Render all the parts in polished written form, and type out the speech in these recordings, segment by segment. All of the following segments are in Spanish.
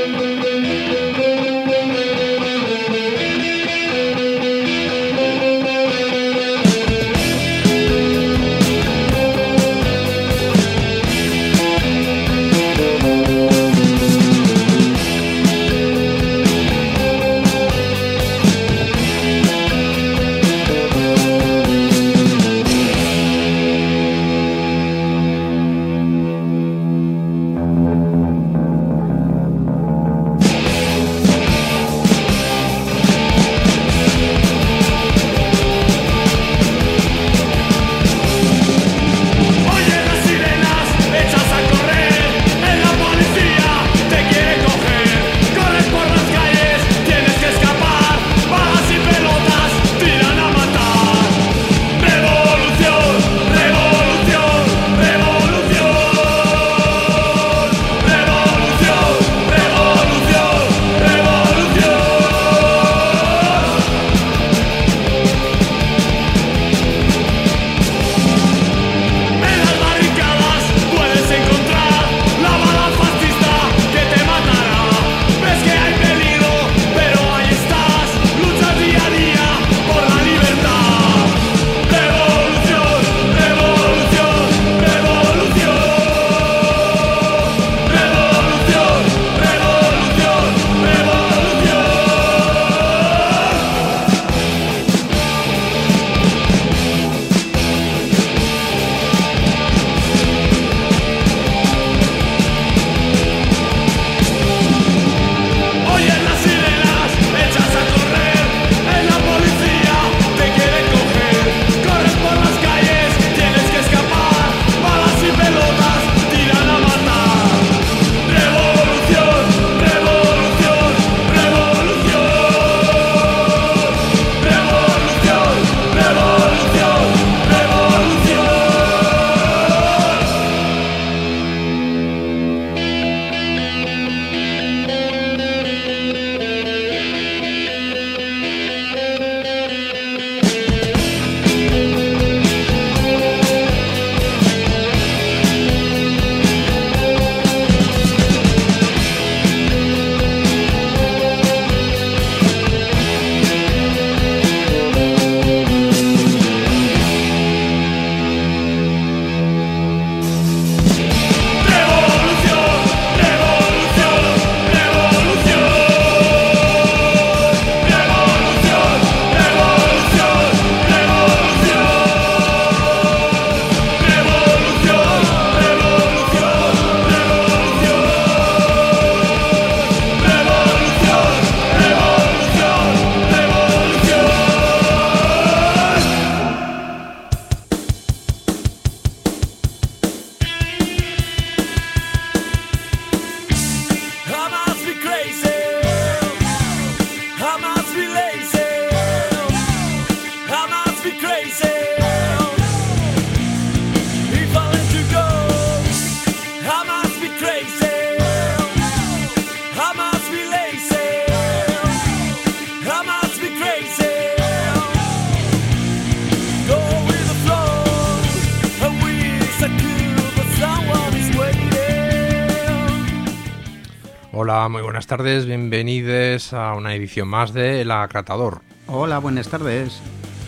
Hola, muy buenas tardes, bienvenidos a una edición más de El Acratador. Hola, buenas tardes.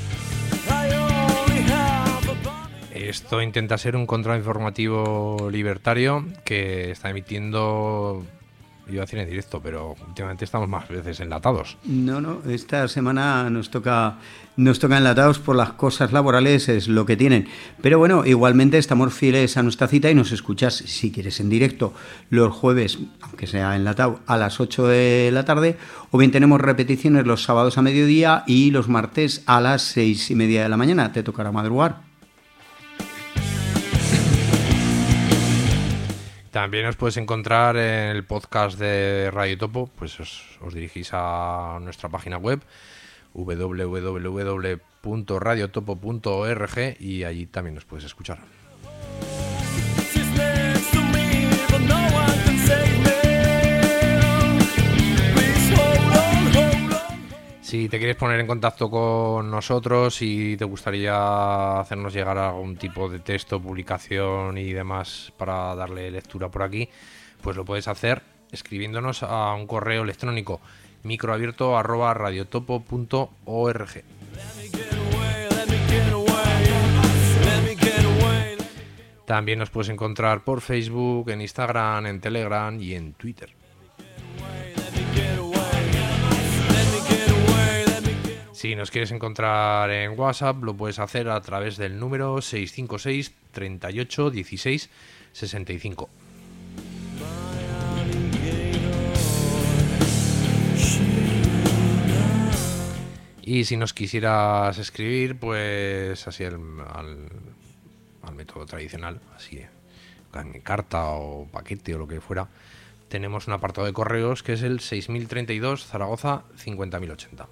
Esto intenta ser un contrainformativo libertario que está emitiendo, iba a decir en directo, pero últimamente estamos más veces enlatados. No, esta semana nos toca enlatados por las cosas laborales, es lo que tienen. Pero bueno, igualmente estamos fieles a nuestra cita y nos escuchas, si quieres, en directo los jueves, aunque sea enlatado, a las 8 de la tarde, o bien tenemos repeticiones los sábados a mediodía y los martes a las 6:30 de la mañana. Te tocará madrugar. También os puedes encontrar en el podcast de Radio Topo, pues os dirigís a nuestra página web www.radiotopo.org y allí también nos puedes escuchar. Si te quieres poner en contacto con nosotros y te gustaría hacernos llegar algún tipo de texto, publicación y demás para darle lectura por aquí, pues lo puedes hacer escribiéndonos a un correo electrónico microabierto@radiotopo.org. También nos puedes encontrar por Facebook, en Instagram, en Telegram y en Twitter. Si nos quieres encontrar en WhatsApp, lo puedes hacer a través del número 656 38 16 65. Y si nos quisieras escribir, pues así al método tradicional, así en carta o paquete o lo que fuera, tenemos un apartado de correos que es el 6032 Zaragoza 50080.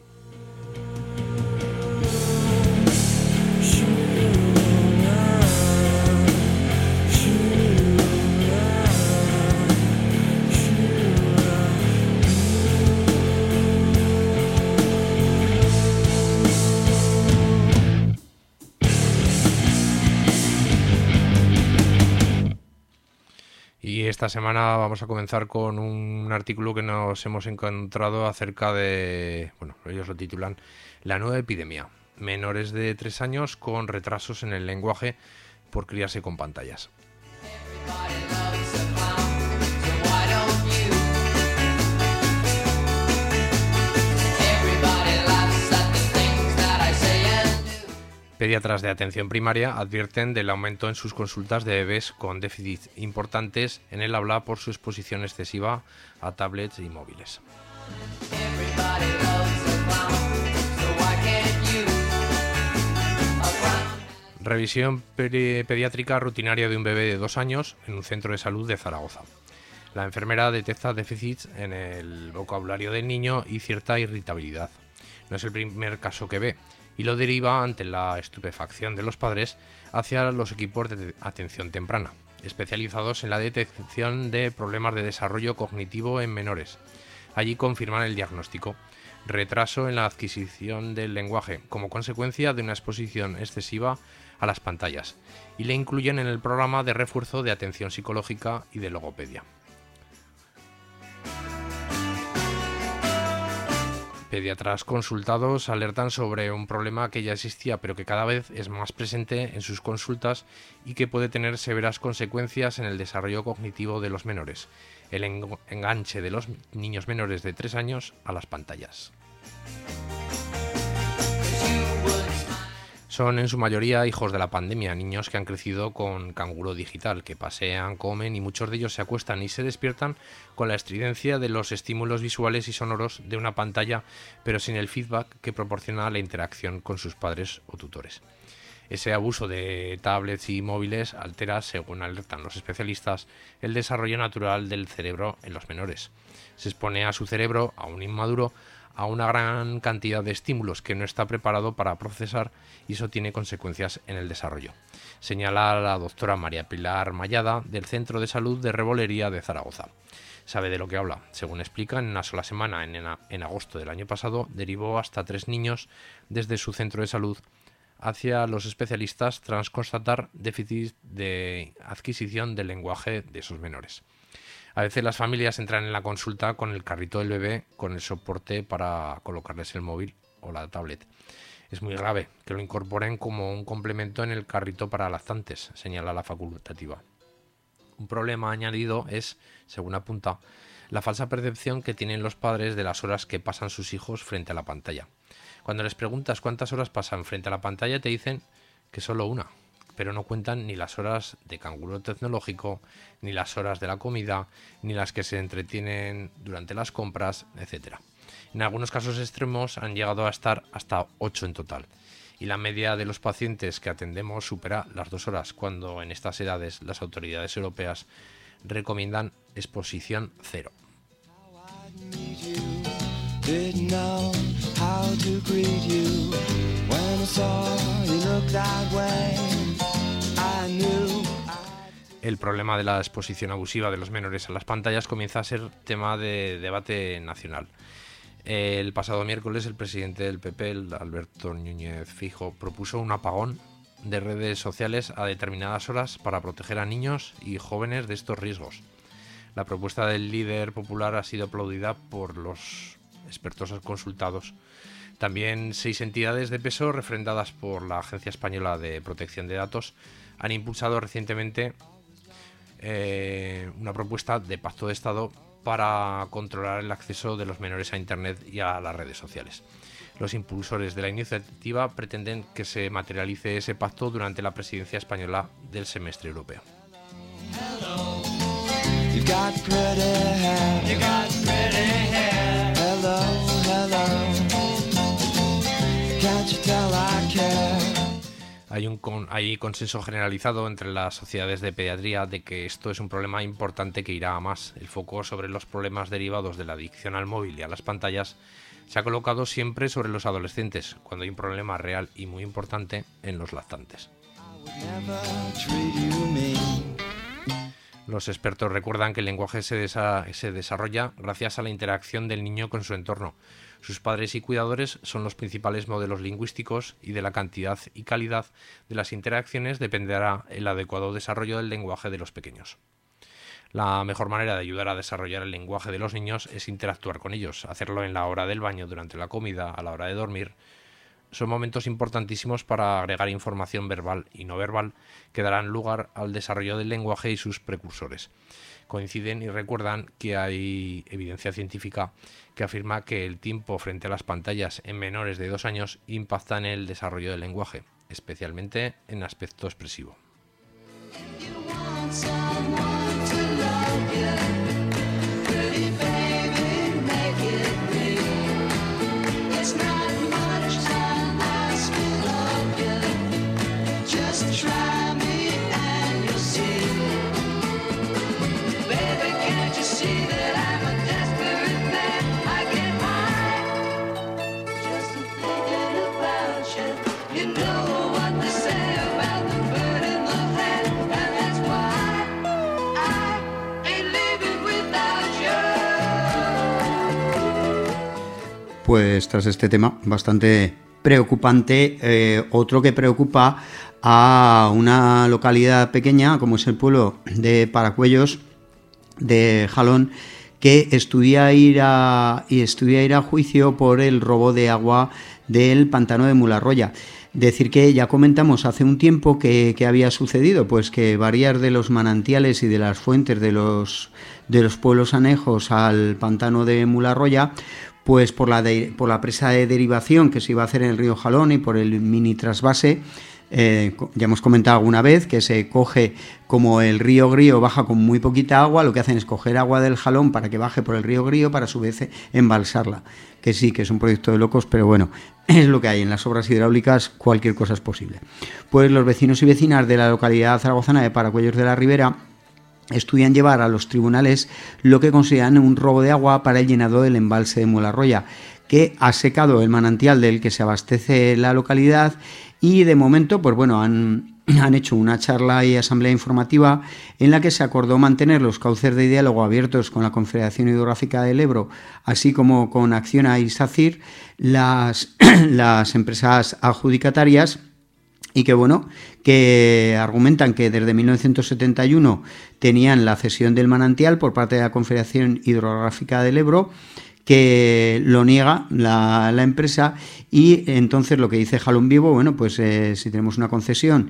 Y esta semana vamos a comenzar con un artículo que nos hemos encontrado acerca de, bueno, ellos lo titulan La nueva epidemia, menores de 3 años con retrasos en el lenguaje por criarse con pantallas. Pediatras de atención primaria advierten del aumento en sus consultas de bebés con déficits importantes en el habla por su exposición excesiva a tablets y móviles. Revisión pediátrica rutinaria de un bebé de 2 años en un centro de salud de Zaragoza. La enfermera detecta déficits en el vocabulario del niño y cierta irritabilidad. No es el primer caso que ve, y lo deriva ante la estupefacción de los padres hacia los equipos de atención temprana, especializados en la detección de problemas de desarrollo cognitivo en menores. Allí confirman el diagnóstico: retraso en la adquisición del lenguaje como consecuencia de una exposición excesiva a las pantallas, y le incluyen en el programa de refuerzo de atención psicológica y de logopedia. Pediatras consultados alertan sobre un problema que ya existía pero que cada vez es más presente en sus consultas y que puede tener severas consecuencias en el desarrollo cognitivo de los menores: el enganche de los niños menores de 3 años a las pantallas. Son en su mayoría hijos de la pandemia, niños que han crecido con canguro digital, que pasean, comen y muchos de ellos se acuestan y se despiertan con la estridencia de los estímulos visuales y sonoros de una pantalla, pero sin el feedback que proporciona la interacción con sus padres o tutores. Ese abuso de tablets y móviles altera, según alertan los especialistas, el desarrollo natural del cerebro en los menores. Se expone a su cerebro, aún inmaduro, a una gran cantidad de estímulos que no está preparado para procesar, y eso tiene consecuencias en el desarrollo, señala la doctora María Pilar Mallada del Centro de Salud de Rebolería de Zaragoza. Sabe de lo que habla. Según explica, en una sola semana, en agosto del año pasado, derivó hasta 3 niños desde su centro de salud hacia los especialistas tras constatar déficit de adquisición del lenguaje de esos menores. A veces las familias entran en la consulta con el carrito del bebé, con el soporte para colocarles el móvil o la tablet. Es muy grave que lo incorporen como un complemento en el carrito para lactantes, señala la facultativa. Un problema añadido es, según apunta, la falsa percepción que tienen los padres de las horas que pasan sus hijos frente a la pantalla. Cuando les preguntas cuántas horas pasan frente a la pantalla, te dicen que solo una, pero no cuentan ni las horas de canguro tecnológico, ni las horas de la comida, ni las que se entretienen durante las compras, etc. En algunos casos extremos han llegado a estar hasta 8 en total, y la media de los pacientes que atendemos supera las 2 horas, cuando en estas edades las autoridades europeas recomiendan exposición 0. El problema de la exposición abusiva de los menores a las pantallas comienza a ser tema de debate nacional. El pasado miércoles el presidente del PP, Alberto Núñez Feijóo, propuso un apagón de redes sociales a determinadas horas para proteger a niños y jóvenes de estos riesgos. La propuesta del líder popular ha sido aplaudida por los expertos consultados. También 6 entidades de peso, refrendadas por la Agencia Española de Protección de Datos, han impulsado recientemente una propuesta de pacto de Estado para controlar el acceso de los menores a Internet y a las redes sociales. Los impulsores de la iniciativa pretenden que se materialice ese pacto durante la presidencia española del semestre europeo. Hay consenso generalizado entre las sociedades de pediatría de que esto es un problema importante que irá a más. El foco sobre los problemas derivados de la adicción al móvil y a las pantallas se ha colocado siempre sobre los adolescentes, cuando hay un problema real y muy importante en los lactantes. Los expertos recuerdan que el lenguaje se desarrolla gracias a la interacción del niño con su entorno. Sus padres y cuidadores son los principales modelos lingüísticos y de la cantidad y calidad de las interacciones dependerá el adecuado desarrollo del lenguaje de los pequeños. La mejor manera de ayudar a desarrollar el lenguaje de los niños es interactuar con ellos, hacerlo en la hora del baño, durante la comida, a la hora de dormir. Son momentos importantísimos para agregar información verbal y no verbal que darán lugar al desarrollo del lenguaje y sus precursores. Coinciden y recuerdan que hay evidencia científica que afirma que el tiempo frente a las pantallas en menores de 2 años impacta en el desarrollo del lenguaje, especialmente en aspecto expresivo. Pues tras este tema bastante preocupante, otro que preocupa a una localidad pequeña como es el pueblo de Paracuellos de Jalón, que estudia ir a juicio por el robo de agua del pantano de Mularroya. Decir que ya comentamos hace un tiempo que había sucedido, pues que varias de los manantiales y de las fuentes de los pueblos anejos al pantano de Mularroya, pues por la presa de derivación que se iba a hacer en el río Jalón y por el mini trasvase, ya hemos comentado alguna vez que se coge, como el río Grío baja con muy poquita agua, lo que hacen es coger agua del Jalón para que baje por el río Grío para a su vez embalsarla, que sí, que es un proyecto de locos, pero bueno, es lo que hay. En las obras hidráulicas cualquier cosa es posible. Pues los vecinos y vecinas de la localidad zaragozana de Paracuellos de la Ribera estudian llevar a los tribunales lo que consideran un robo de agua para el llenado del embalse de Mularroya, que ha secado el manantial del que se abastece la localidad, y de momento pues bueno, han hecho una charla y asamblea informativa en la que se acordó mantener los cauces de diálogo abiertos con la Confederación Hidrográfica del Ebro, así como con Acciona y SACIR, las empresas adjudicatarias, y que bueno, que argumentan que desde 1971 tenían la cesión del manantial por parte de la Confederación Hidrográfica del Ebro, que lo niega la empresa, y entonces lo que dice Jalón Vivo, bueno, pues si tenemos una concesión,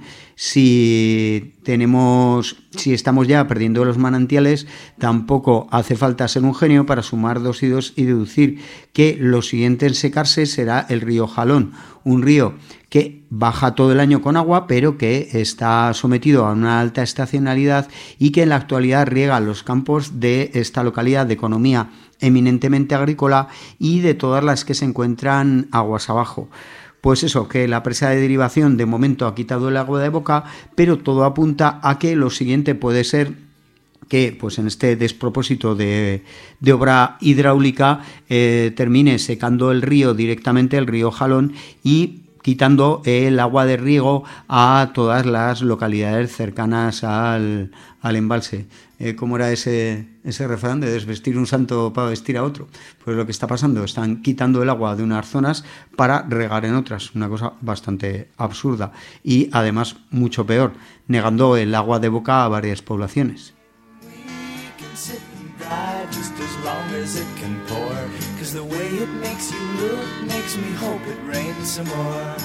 si estamos ya perdiendo los manantiales, tampoco hace falta ser un genio para sumar 2 y 2 y deducir que lo siguiente en secarse será el río Jalón, un río que baja todo el año con agua, pero que está sometido a una alta estacionalidad y que en la actualidad riega los campos de esta localidad de economía eminentemente agrícola y de todas las que se encuentran aguas abajo. Pues eso, que la presa de derivación de momento ha quitado el agua de boca, pero todo apunta a que lo siguiente puede ser que pues en este despropósito de obra hidráulica termine secando el río directamente, el río Jalón, y quitando el agua de riego a todas las localidades cercanas al embalse. ¿Cómo era ese refrán de desvestir un santo para vestir a otro? Pues lo que está pasando, están quitando el agua de unas zonas para regar en otras, una cosa bastante absurda y además mucho peor, negando el agua de boca a varias poblaciones. cry just as long as it can pour. 'Cause the way it makes you look makes me hope it rains some more.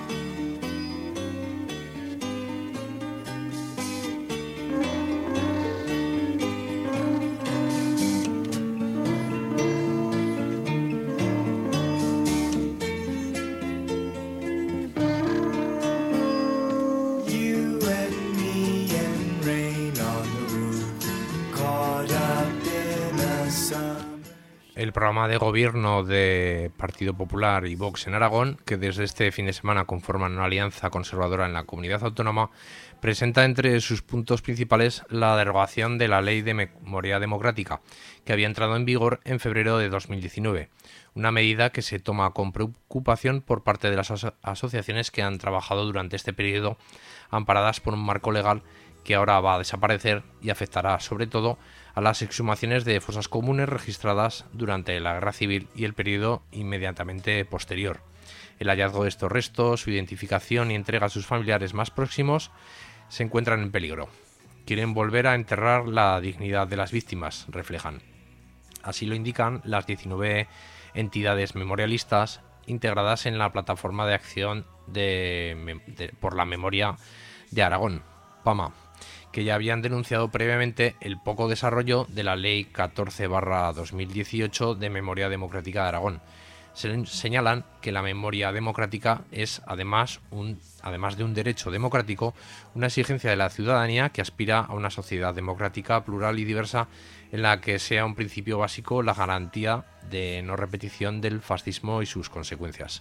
El programa de gobierno de Partido Popular y Vox en Aragón, que desde este fin de semana conforman una alianza conservadora en la comunidad autónoma, presenta entre sus puntos principales la derogación de la Ley de Memoria Democrática, que había entrado en vigor en febrero de 2019, una medida que se toma con preocupación por parte de las asociaciones que han trabajado durante este periodo amparadas por un marco legal que ahora va a desaparecer y afectará sobre todo a las exhumaciones de fosas comunes registradas durante la Guerra Civil y el periodo inmediatamente posterior. El hallazgo de estos restos, su identificación y entrega a sus familiares más próximos se encuentran en peligro. Quieren volver a enterrar la dignidad de las víctimas, reflejan. Así lo indican las 19 entidades memorialistas integradas en la Plataforma de Acción por la Memoria de Aragón, PAMA, que ya habían denunciado previamente el poco desarrollo de la Ley 14/2018 de Memoria Democrática de Aragón. Señalan que la memoria democrática es, además de un derecho democrático, una exigencia de la ciudadanía que aspira a una sociedad democrática, plural y diversa, en la que sea un principio básico la garantía de no repetición del fascismo y sus consecuencias.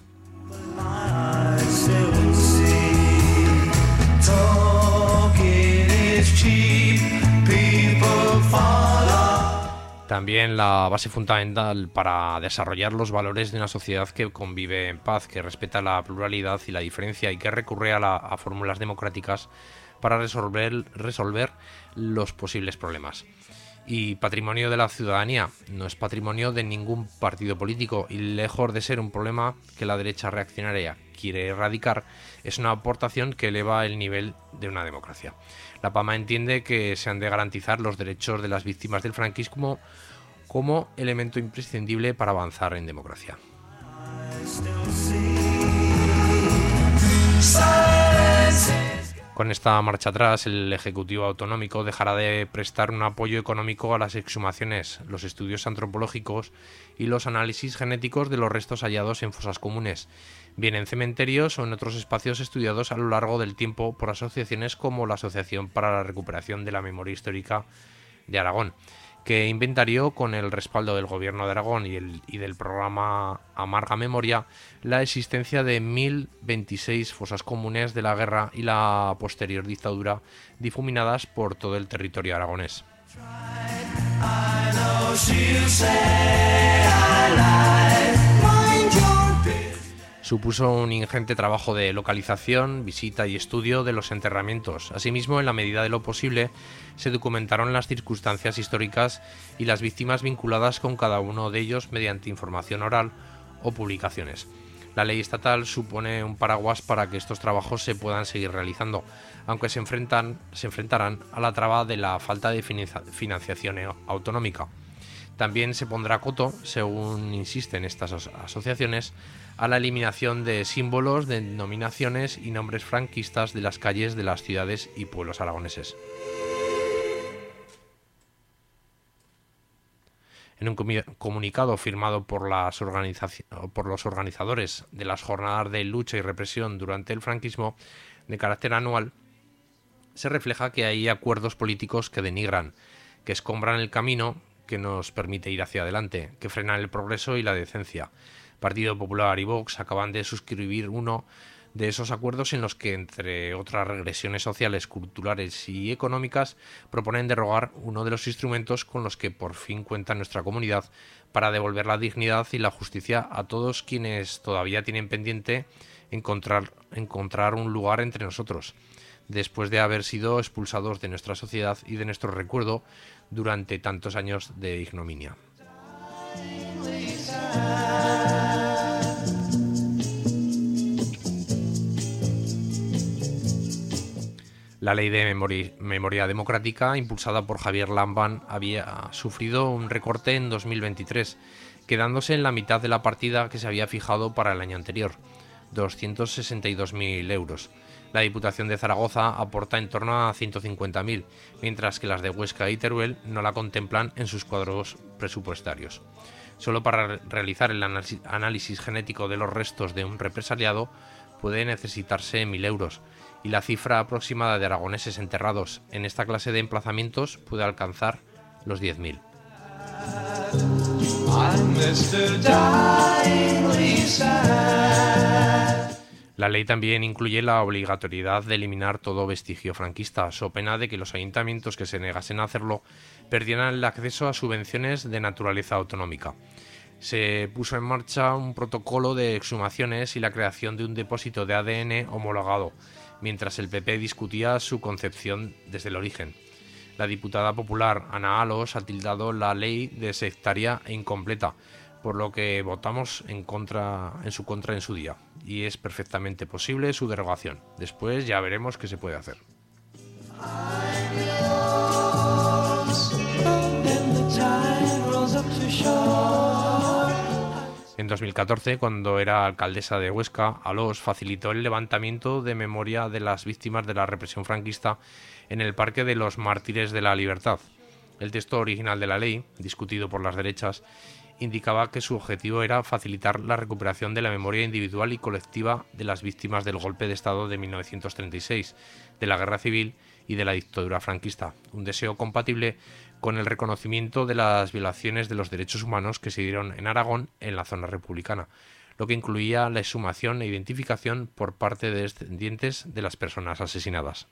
También la base fundamental para desarrollar los valores de una sociedad que convive en paz, que respeta la pluralidad y la diferencia y que recurre a fórmulas democráticas para resolver los posibles problemas. Y patrimonio de la ciudadanía, no es patrimonio de ningún partido político y lejos de ser un problema que la derecha reaccionaria quiere erradicar, es una aportación que eleva el nivel de una democracia. La PAMA entiende que se han de garantizar los derechos de las víctimas del franquismo como elemento imprescindible para avanzar en democracia. Con esta marcha atrás, el Ejecutivo Autonómico dejará de prestar un apoyo económico a las exhumaciones, los estudios antropológicos y los análisis genéticos de los restos hallados en fosas comunes, bien en cementerios o en otros espacios estudiados a lo largo del tiempo por asociaciones como la Asociación para la Recuperación de la Memoria Histórica de Aragón, que inventarió, con el respaldo del Gobierno de Aragón y del programa Amarga Memoria, la existencia de 1026 fosas comunes de la guerra y la posterior dictadura difuminadas por todo el territorio aragonés. Supuso un ingente trabajo de localización, visita y estudio de los enterramientos. Asimismo, en la medida de lo posible, se documentaron las circunstancias históricas y las víctimas vinculadas con cada uno de ellos mediante información oral o publicaciones. La ley estatal supone un paraguas para que estos trabajos se puedan seguir realizando, aunque se enfrentarán a la traba de la falta de financiación autonómica. También se pondrá coto, según insisten estas asociaciones, a la eliminación de símbolos, denominaciones y nombres franquistas de las calles de las ciudades y pueblos aragoneses. En un comunicado firmado por los organizadores de las jornadas de lucha y represión durante el franquismo, de carácter anual, se refleja que hay acuerdos políticos que denigran, que escombran el camino que nos permite ir hacia adelante, que frenan el progreso y la decencia. Partido Popular y Vox acaban de suscribir uno de esos acuerdos en los que, entre otras regresiones sociales, culturales y económicas, proponen derogar uno de los instrumentos con los que por fin cuenta nuestra comunidad para devolver la dignidad y la justicia a todos quienes todavía tienen pendiente encontrar un lugar entre nosotros, después de haber sido expulsados de nuestra sociedad y de nuestro recuerdo durante tantos años de ignominia. La ley de memoria democrática, impulsada por Javier Lambán, había sufrido un recorte en 2023, quedándose en la mitad de la partida que se había fijado para el año anterior, 262.000 euros. La Diputación de Zaragoza aporta en torno a 150.000, mientras que las de Huesca y Teruel no la contemplan en sus cuadros presupuestarios. Solo para realizar el análisis genético de los restos de un represaliado puede necesitarse 1.000 euros, y la cifra aproximada de aragoneses enterrados en esta clase de emplazamientos puede alcanzar los 10.000. La ley también incluye la obligatoriedad de eliminar todo vestigio franquista, so pena de que los ayuntamientos que se negasen a hacerlo perdieran el acceso a subvenciones de naturaleza autonómica. Se puso en marcha un protocolo de exhumaciones y la creación de un depósito de ADN homologado, mientras el PP discutía su concepción desde el origen. La diputada popular Ana Alos ha tildado la ley de sectaria e incompleta, por lo que votamos en su contra en su día, y es perfectamente posible su derogación. Después ya veremos qué se puede hacer. En 2014, cuando era alcaldesa de Huesca, Alós facilitó el levantamiento de memoria de las víctimas de la represión franquista en el Parque de los Mártires de la Libertad. El texto original de la ley, discutido por las derechas, indicaba que su objetivo era facilitar la recuperación de la memoria individual y colectiva de las víctimas del golpe de Estado de 1936, de la Guerra Civil y de la dictadura franquista, un deseo compatible con el reconocimiento de las violaciones de los derechos humanos que se dieron en Aragón en la zona republicana, lo que incluía la exhumación e identificación por parte de descendientes de las personas asesinadas.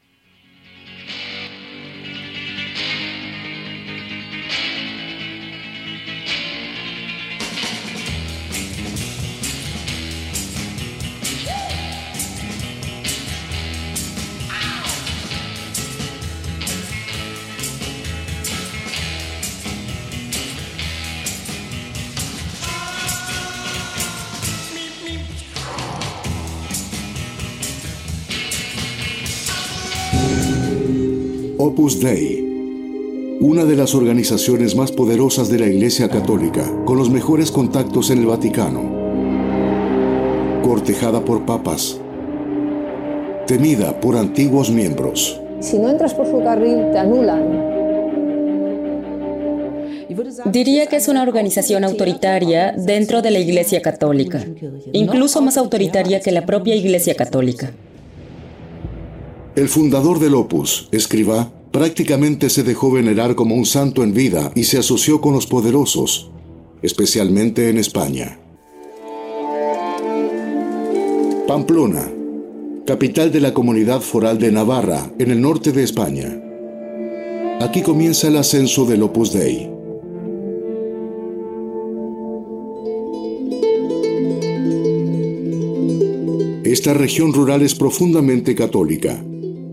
Opus Dei, una de las organizaciones más poderosas de la Iglesia Católica, con los mejores contactos en el Vaticano, cortejada por papas, temida por antiguos miembros. Si no entras por su carril, te anulan. Diría que es una organización autoritaria dentro de la Iglesia Católica, incluso más autoritaria que la propia Iglesia Católica. El fundador del Opus, Escrivá, prácticamente se dejó venerar como un santo en vida y se asoció con los poderosos, especialmente en España. Pamplona, capital de la Comunidad Foral de Navarra, en el norte de España. Aquí comienza el ascenso del Opus Dei. Esta región rural es profundamente católica.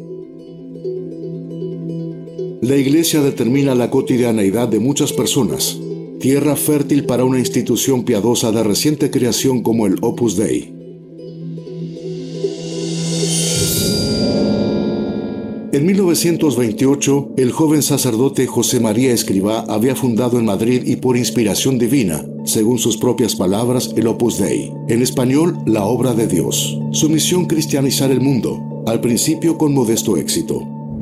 La Iglesia determina la cotidianeidad de muchas personas, tierra fértil para una institución piadosa de reciente creación como el Opus Dei. En 1928, el joven sacerdote José María Escrivá había fundado en Madrid y por inspiración divina, según sus propias palabras, el Opus Dei, en español, la obra de Dios. Su misión cristianizar el mundo, al principio con modesto éxito.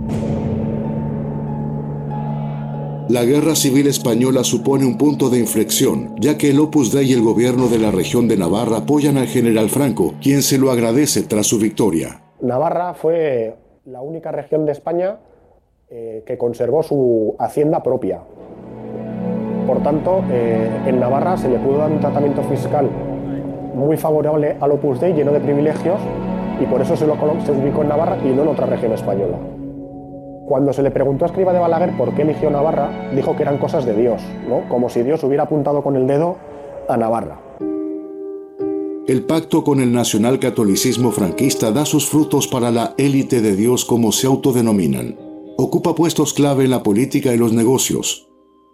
La Guerra Civil Española supone un punto de inflexión, ya que el Opus Dei y el gobierno de la región de Navarra apoyan al general Franco, quien se lo agradece tras su victoria. Navarra fue la única región de España que conservó su hacienda propia. Por tanto, en Navarra se le pudo dar un tratamiento fiscal muy favorable al Opus Dei, lleno de privilegios, y por eso se ubicó en Navarra y no en otra región española. Cuando se le preguntó a Escrivá de Balaguer por qué eligió Navarra, dijo que eran cosas de Dios, ¿no? Como si Dios hubiera apuntado con el dedo a Navarra. El pacto con el nacionalcatolicismo franquista da sus frutos para la élite de Dios, como se autodenominan. Ocupa puestos clave en la política y los negocios.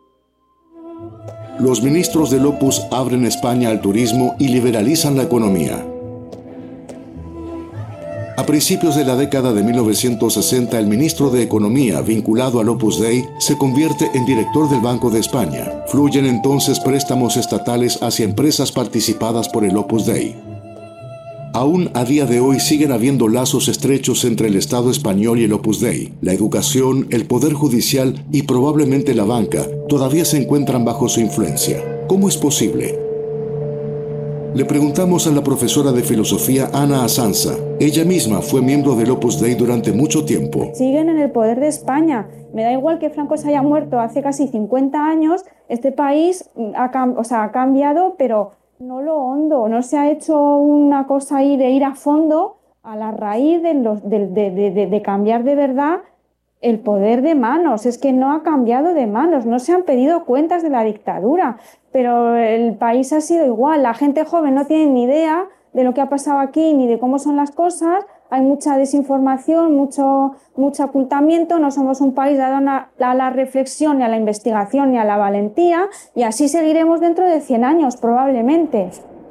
Los ministros del Opus abren España al turismo y liberalizan la economía. A principios de la década de 1960, el ministro de Economía, vinculado al Opus Dei, se convierte en director del Banco de España. Fluyen entonces préstamos estatales hacia empresas participadas por el Opus Dei. Aún a día de hoy siguen habiendo lazos estrechos entre el Estado español y el Opus Dei. La educación, el poder judicial y probablemente la banca todavía se encuentran bajo su influencia. ¿Cómo es posible? Le preguntamos a la profesora de filosofía Ana Asanza. Ella misma fue miembro del Opus Dei durante mucho tiempo. Siguen en el poder de España. Me da igual que Franco se haya muerto hace casi 50 años. Este país ha cambiado, pero no lo hondo. No se ha hecho una cosa ahí de ir a fondo a la raíz de cambiar de verdad el poder de manos. Es que no ha cambiado de manos. No se han pedido cuentas de la dictadura. Pero el país ha sido igual. La gente joven no tiene ni idea de lo que ha pasado aquí ni de cómo son las cosas. Hay mucha desinformación, mucho ocultamiento. No somos un país dado a la reflexión, ni a la investigación, ni a la valentía. Y así seguiremos dentro de 100 años, probablemente.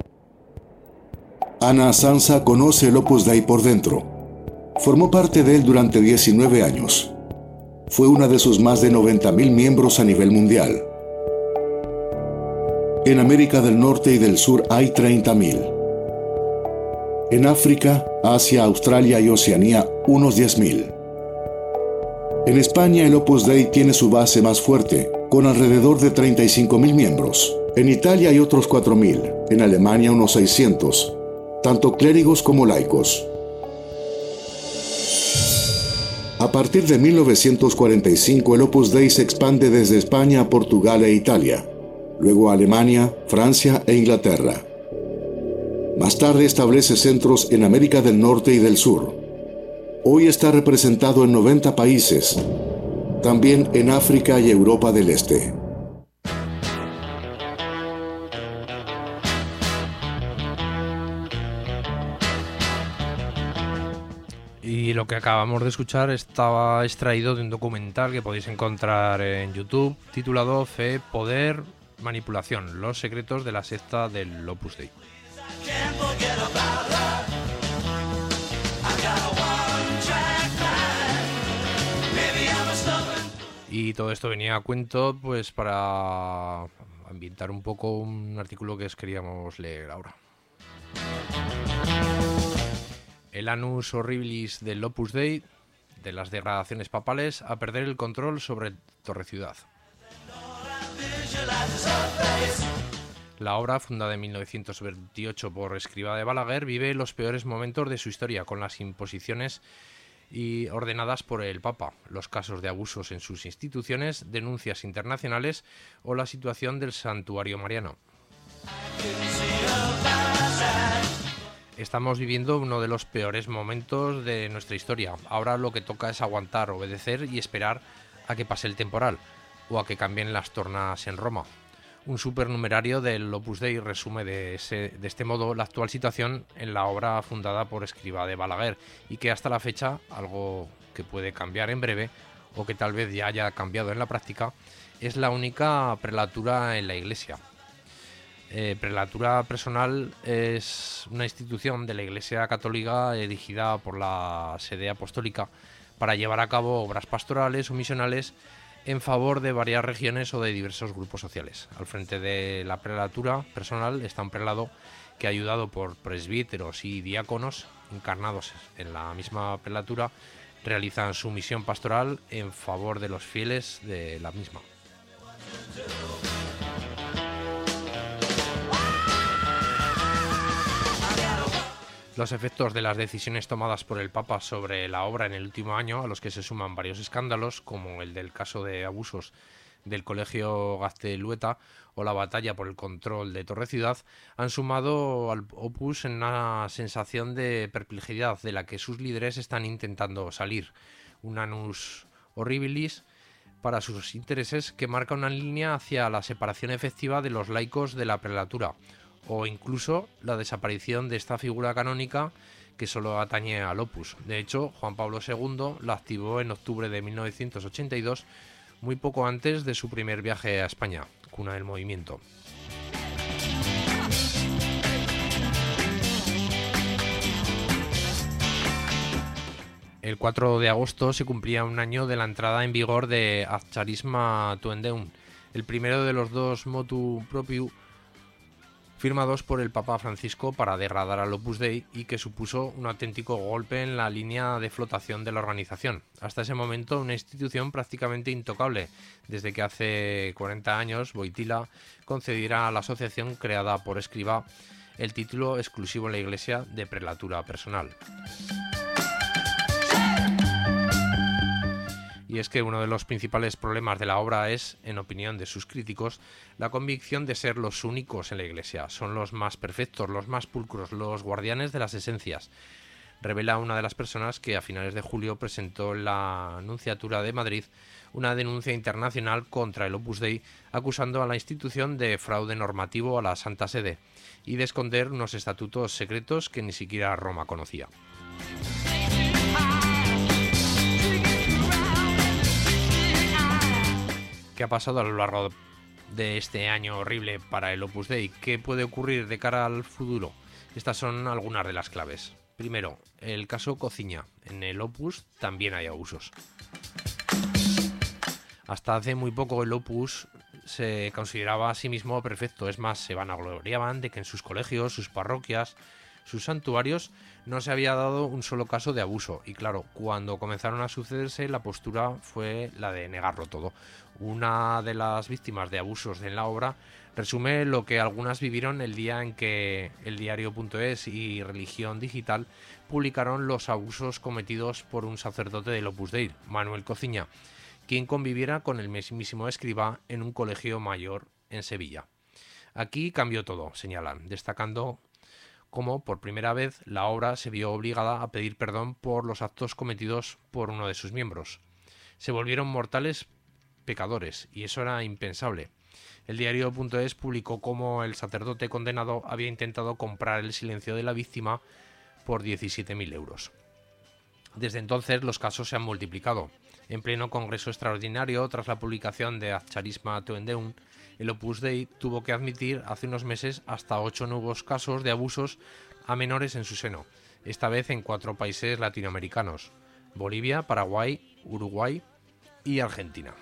Ana Asanza conoce el Opus Dei por dentro. Formó parte de él durante 19 años. Fue una de sus más de 90.000 miembros a nivel mundial. En América del Norte y del Sur hay 30.000. En África, Asia, Australia y Oceanía, unos 10.000. En España, el Opus Dei tiene su base más fuerte, con alrededor de 35.000 miembros. En Italia hay otros 4.000, en Alemania unos 600, tanto clérigos como laicos. A partir de 1945, el Opus Dei se expande desde España a Portugal e Italia, luego a Alemania, Francia e Inglaterra. Más tarde establece centros en América del Norte y del Sur. Hoy está representado en 90 países, también en África y Europa del Este. Y lo que acabamos de escuchar estaba extraído de un documental que podéis encontrar en YouTube titulado Fe, Poder, Manipulación, los secretos de la secta del Opus Dei. Y todo esto venía a cuento pues para ambientar un poco un artículo que os queríamos leer ahora. El Annus Horribilis del Opus Dei, de las degradaciones papales a perder el control sobre Torreciudad. La obra, fundada en 1928 por Escrivá de Balaguer, vive los peores momentos de su historia, con las imposiciones y ordenadas por el Papa, los casos de abusos en sus instituciones, denuncias internacionales o la situación del santuario mariano. Estamos viviendo uno de los peores momentos de nuestra historia. Ahora lo que toca es aguantar, obedecer y esperar a que pase el temporal o a que cambien las tornas en Roma. Un supernumerario del Opus Dei resume de este modo la actual situación en la obra fundada por Escrivá de Balaguer y que hasta la fecha, algo que puede cambiar en breve o que tal vez ya haya cambiado en la práctica, es la única prelatura en la Iglesia. Prelatura personal es una institución de la Iglesia Católica erigida por la Sede Apostólica para llevar a cabo obras pastorales o misionales en favor de varias regiones o de diversos grupos sociales. Al frente de la prelatura personal está un prelado que, ayudado por presbíteros y diáconos encarnados en la misma prelatura, realizan su misión pastoral en favor de los fieles de la misma. Los efectos de las decisiones tomadas por el Papa sobre la obra en el último año, a los que se suman varios escándalos, como el del caso de abusos del Colegio Gaztelueta o la batalla por el control de Torreciudad, han sumado al Opus en una sensación de perplejidad de la que sus líderes están intentando salir. Un annus horribilis para sus intereses que marca una línea hacia la separación efectiva de los laicos de la prelatura, o incluso la desaparición de esta figura canónica que solo atañe al Opus. De hecho, Juan Pablo II la activó en octubre de 1982, muy poco antes de su primer viaje a España, cuna del movimiento. El 4 de agosto se cumplía un año de la entrada en vigor de Ad Charisma Tuendeum, el primero de los dos motu proprio firmados por el Papa Francisco para degradar al Opus Dei y que supuso un auténtico golpe en la línea de flotación de la organización. Hasta ese momento una institución prácticamente intocable, desde que hace 40 años Wojtyła concediera a la asociación creada por Escrivá el título exclusivo en la Iglesia de prelatura personal. Y es que uno de los principales problemas de la obra es, en opinión de sus críticos, la convicción de ser los únicos en la Iglesia. Son los más perfectos, los más pulcros, los guardianes de las esencias. Revela una de las personas que a finales de julio presentó en la Nunciatura de Madrid una denuncia internacional contra el Opus Dei, acusando a la institución de fraude normativo a la Santa Sede y de esconder unos estatutos secretos que ni siquiera Roma conocía. ¿Qué ha pasado a lo largo de este año horrible para el Opus Dei? ¿Qué puede ocurrir de cara al futuro? Estas son algunas de las claves. Primero, el caso Cociña. En el Opus también hay abusos. Hasta hace muy poco el Opus se consideraba a sí mismo perfecto. Es más, se vanagloriaban de que en sus colegios, sus parroquias, sus santuarios no se había dado un solo caso de abuso. Y claro, cuando comenzaron a sucederse, la postura fue la de negarlo todo. Una de las víctimas de abusos en la obra resume lo que algunas vivieron el día en que el diario.es y Religión Digital publicaron los abusos cometidos por un sacerdote del Opus Dei, Manuel Cociña, quien conviviera con el mismísimo Escrivá en un colegio mayor en Sevilla. Aquí cambió todo, señalan, destacando cómo por primera vez la obra se vio obligada a pedir perdón por los actos cometidos por uno de sus miembros. Se volvieron mortales pecadores, y eso era impensable. El diario.es publicó cómo el sacerdote condenado había intentado comprar el silencio de la víctima por 17.000 euros. Desde entonces los casos se han multiplicado. En pleno congreso extraordinario, tras la publicación de Ad Charisma Tuendeum, el Opus Dei tuvo que admitir hace unos meses hasta 8 nuevos casos de abusos a menores en su seno, esta vez en 4 países latinoamericanos: Bolivia, Paraguay, Uruguay y Argentina.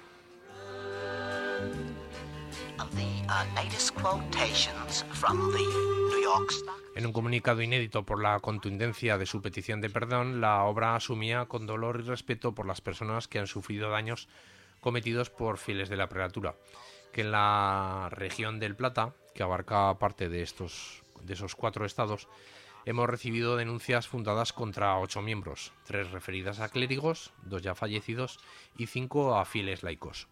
En un comunicado inédito por la contundencia de su petición de perdón, la obra asumía con dolor y respeto por las personas que han sufrido daños cometidos por fieles de la prelatura, que en la región del Plata, que abarca parte de esos 4 estados, hemos recibido denuncias fundadas contra 8 miembros, 3 referidas a clérigos, 2 ya fallecidos y 5 a fieles laicos.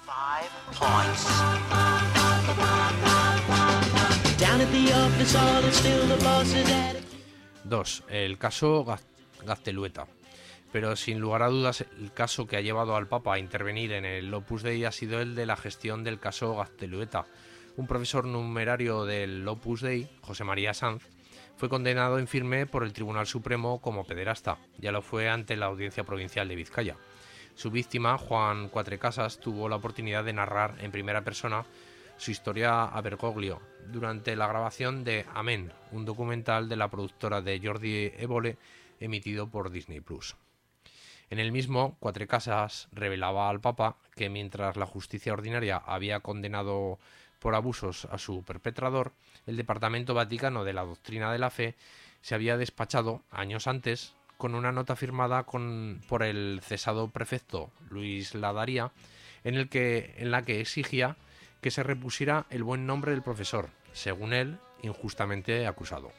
2. El caso Gaztelueta. Pero sin lugar a dudas, el caso que ha llevado al Papa a intervenir en el Opus Dei ha sido el de la gestión del caso Gaztelueta. Un profesor numerario del Opus Dei, José María Sanz, fue condenado en firme por el Tribunal Supremo como pederasta. Ya lo fue ante la Audiencia Provincial de Vizcaya. Su víctima, Juan Cuatrecasas, tuvo la oportunidad de narrar en primera persona su historia a Bergoglio durante la grabación de Amén, un documental de la productora de Jordi Évole emitido por Disney+. En el mismo, Cuatrecasas revelaba al Papa que mientras la justicia ordinaria había condenado por abusos a su perpetrador, el Departamento Vaticano de la Doctrina de la Fe se había despachado años antes con una nota firmada por el cesado prefecto Luis Ladaria, en la que exigía que se repusiera el buen nombre del profesor, según él, injustamente acusado.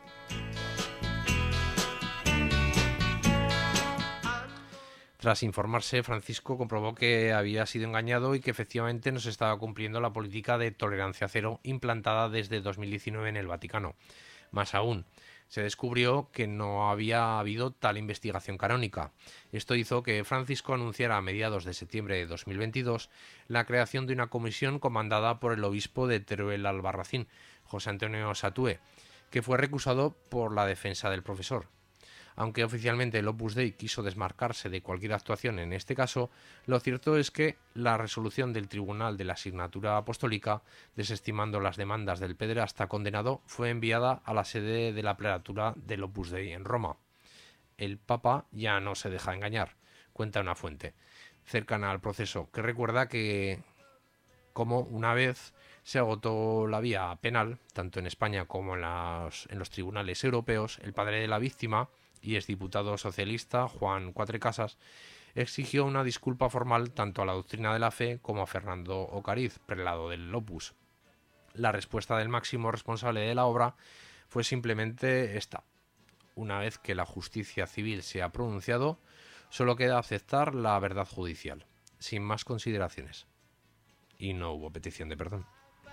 Tras informarse, Francisco comprobó que había sido engañado y que efectivamente no se estaba cumpliendo la política de tolerancia cero implantada desde 2019 en el Vaticano. Más aún, se descubrió que no había habido tal investigación canónica. Esto hizo que Francisco anunciara a mediados de septiembre de 2022 la creación de una comisión comandada por el obispo de Teruel Albarracín, José Antonio Satúe, que fue recusado por la defensa del profesor. Aunque oficialmente el Opus Dei quiso desmarcarse de cualquier actuación en este caso, lo cierto es que la resolución del Tribunal de la Asignatura Apostólica, desestimando las demandas del pederasta condenado, fue enviada a la sede de la prelatura del Opus Dei en Roma. el Papa ya no se deja engañar, cuenta una fuente cercana al proceso, que recuerda que como una vez se agotó la vía penal, tanto en España como en los tribunales europeos, el padre de la víctima y exdiputado socialista Juan Cuatrecasas exigió una disculpa formal tanto a la doctrina de la fe como a Fernando Ocariz, prelado del Opus. La respuesta del máximo responsable de la obra fue simplemente esta: una vez que la justicia civil se ha pronunciado, solo queda aceptar la verdad judicial, sin más consideraciones. Y no hubo petición de perdón.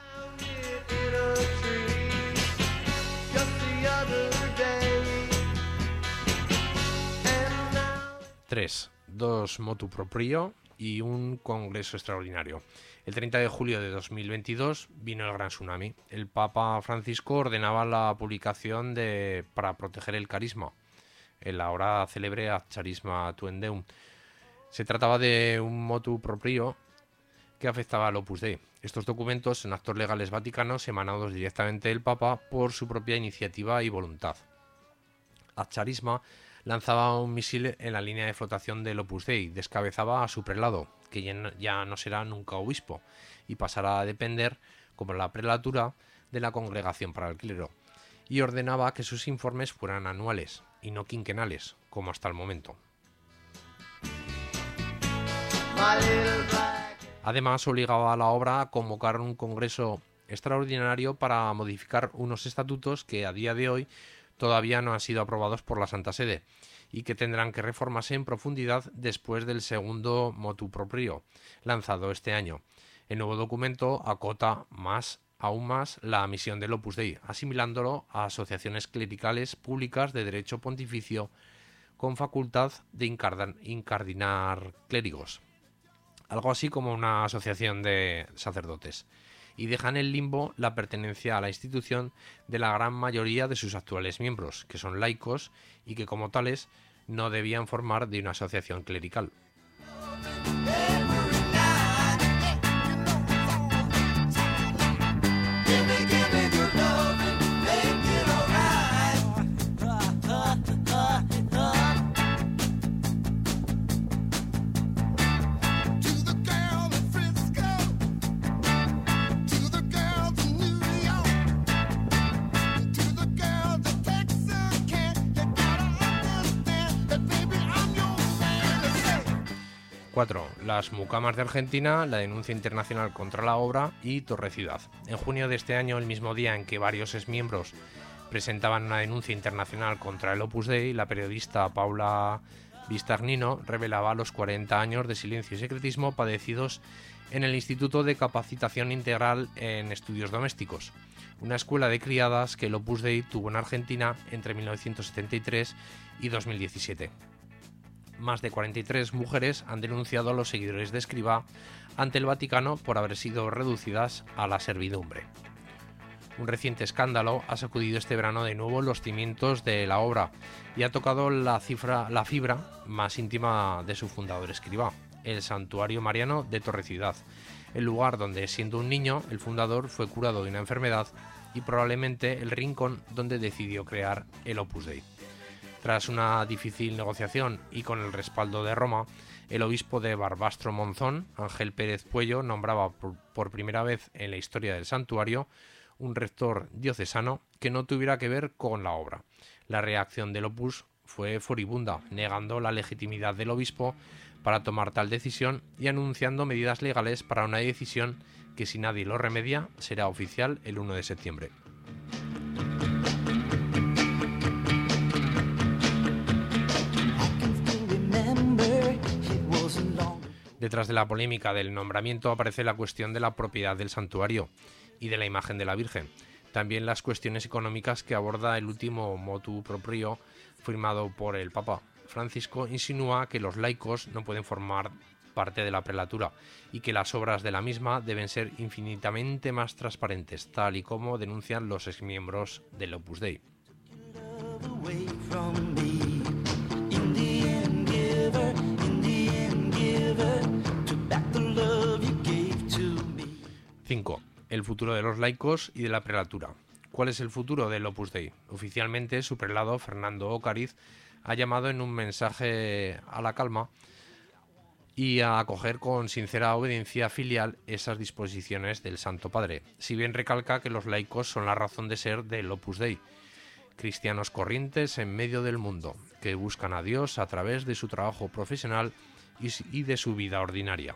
3. 2 motu proprio y un congreso extraordinario. El 30 de julio de 2022 vino el gran tsunami. El Papa Francisco ordenaba la publicación para proteger el carisma, el ahora célebre Ad Charisma Tuendeum. Se trataba de un motu proprio que afectaba al Opus Dei. Estos documentos son actos legales vaticanos emanados directamente del Papa por su propia iniciativa y voluntad. Ad Charisma lanzaba un misil en la línea de flotación del Opus Dei, descabezaba a su prelado, que ya no será nunca obispo, y pasará a depender, como la prelatura, de la Congregación para el Clero, y ordenaba que sus informes fueran anuales, y no quinquenales, como hasta el momento. Además, obligaba a la obra a convocar un congreso extraordinario para modificar unos estatutos que a día de hoy todavía no han sido aprobados por la Santa Sede y que tendrán que reformarse en profundidad después del segundo motu proprio, lanzado este año. El nuevo documento acota aún más la misión del Opus Dei, asimilándolo a asociaciones clericales públicas de derecho pontificio con facultad de incardinar clérigos, algo así como una asociación de sacerdotes, y deja en el limbo la pertenencia a la institución de la gran mayoría de sus actuales miembros, que son laicos y que como tales no debían formar de una asociación clerical. Las mucamas de Argentina, la denuncia internacional contra la obra y Torre Ciudad. En junio de este año, el mismo día en que varios exmiembros presentaban una denuncia internacional contra el Opus Dei, la periodista Paula Vistagnino revelaba los 40 años de silencio y secretismo padecidos en el Instituto de Capacitación Integral en Estudios Domésticos, una escuela de criadas que el Opus Dei tuvo en Argentina entre 1973 y 2017. Más de 43 mujeres han denunciado a los seguidores de Escrivá ante el Vaticano por haber sido reducidas a la servidumbre. Un reciente escándalo ha sacudido este verano de nuevo los cimientos de la obra y ha tocado la fibra más íntima de su fundador Escrivá, el Santuario Mariano de Torre Ciudad, el lugar donde, siendo un niño, el fundador fue curado de una enfermedad y probablemente el rincón donde decidió crear el Opus Dei. Tras una difícil negociación y con el respaldo de Roma, el obispo de Barbastro Monzón, Ángel Pérez Puello, nombraba por primera vez en la historia del santuario un rector diocesano que no tuviera que ver con la obra. La reacción del Opus fue furibunda, negando la legitimidad del obispo para tomar tal decisión y anunciando medidas legales para una decisión que, si nadie lo remedia, será oficial el 1 de septiembre. Detrás de la polémica del nombramiento aparece la cuestión de la propiedad del santuario y de la imagen de la Virgen. También las cuestiones económicas que aborda el último motu proprio firmado por el Papa. Francisco insinúa que los laicos no pueden formar parte de la prelatura y que las obras de la misma deben ser infinitamente más transparentes, tal y como denuncian los exmiembros del Opus Dei. 5. El futuro de los laicos y de la prelatura. ¿Cuál es el futuro del Opus Dei? Oficialmente, su prelado, Fernando Ocariz, ha llamado en un mensaje a la calma y a acoger con sincera obediencia filial esas disposiciones del Santo Padre, si bien recalca que los laicos son la razón de ser del Opus Dei, cristianos corrientes en medio del mundo, que buscan a Dios a través de su trabajo profesional y de su vida ordinaria.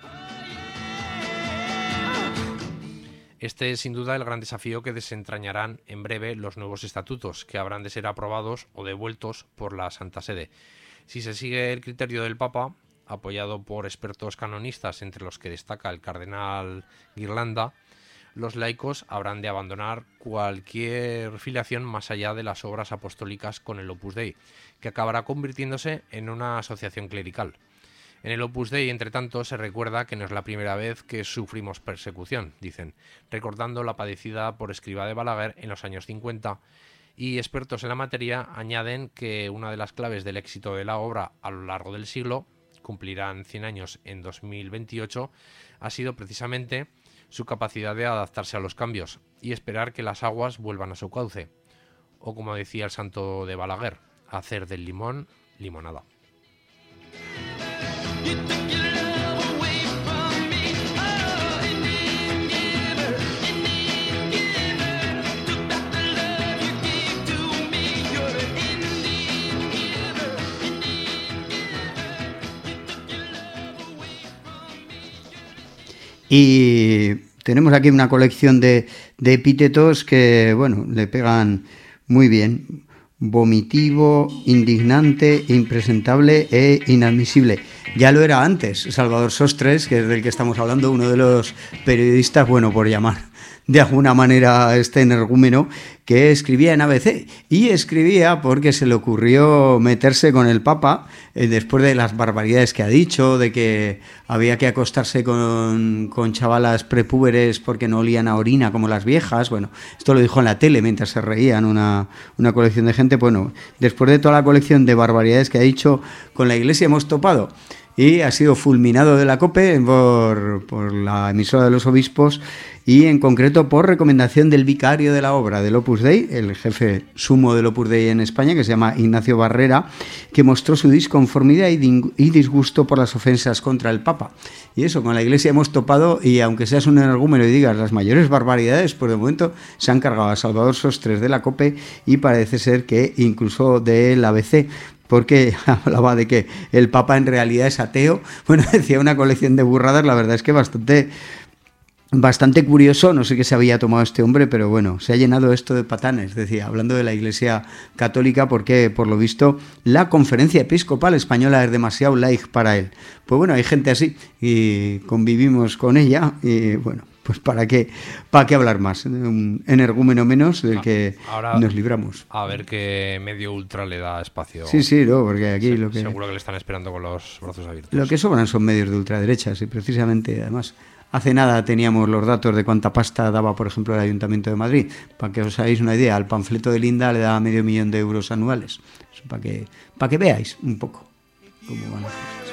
Este es sin duda el gran desafío que desentrañarán en breve los nuevos estatutos, que habrán de ser aprobados o devueltos por la Santa Sede. Si se sigue el criterio del Papa, apoyado por expertos canonistas, entre los que destaca el cardenal Ghirlanda, los laicos habrán de abandonar cualquier filiación más allá de las obras apostólicas con el Opus Dei, que acabará convirtiéndose en una asociación clerical. En el Opus Dei, entre tanto, se recuerda que no es la primera vez que sufrimos persecución, dicen, recordando la padecida por Escrivá de Balaguer en los años 50, y expertos en la materia añaden que una de las claves del éxito de la obra a lo largo del siglo, cumplirán 100 años en 2028, ha sido precisamente su capacidad de adaptarse a los cambios y esperar que las aguas vuelvan a su cauce, o como decía el santo de Balaguer, hacer del limón limonada. Y tenemos aquí una colección de epítetos que, bueno, le pegan muy bien. Vomitivo, indignante, impresentable e inadmisible. Ya lo era antes Salvador Sostres, que es del que estamos hablando, uno de los periodistas, bueno, por llamar de alguna manera a este energúmeno, que escribía en ABC, y escribía porque se le ocurrió meterse con el Papa después de las barbaridades que ha dicho, de que había que acostarse con chavalas prepúberes porque no olían a orina como las viejas. Bueno, esto lo dijo en la tele mientras se reían una colección de gente. Bueno, después de toda la colección de barbaridades que ha dicho, con la Iglesia hemos topado, y ha sido fulminado de la COPE por la emisora de los obispos, y en concreto por recomendación del vicario de la obra del Opus Dei, el jefe sumo del Opus Dei en España, que se llama Ignacio Barrera, que mostró su disconformidad y disgusto por las ofensas contra el Papa. Y eso, con la Iglesia hemos topado, y aunque seas un energúmeno y digas las mayores barbaridades, pues de momento se han cargado a Salvador Sostres de la COPE, y parece ser que incluso del ABC, porque hablaba de que el Papa en realidad es ateo. Bueno, decía una colección de burradas, la verdad es que bastante curioso. No sé qué se había tomado este hombre, pero bueno, se ha llenado esto de patanes, decía, hablando de la Iglesia Católica, porque por lo visto la Conferencia Episcopal Española es demasiado laig para él. Pues bueno, hay gente así y convivimos con ella, y bueno, pues ¿para qué hablar más? Un energúmeno menos del que ahora nos libramos. A ver qué medio ultra le da espacio. Sí, no, porque aquí seguro que le están esperando con los brazos abiertos. Lo que sobran son medios de ultraderechas, y precisamente, además, hace nada teníamos los datos de cuánta pasta daba, por ejemplo, el Ayuntamiento de Madrid. Para que os hagáis una idea, al panfleto de Linda le da 500.000 euros anuales. Eso para que veáis un poco cómo van las cosas.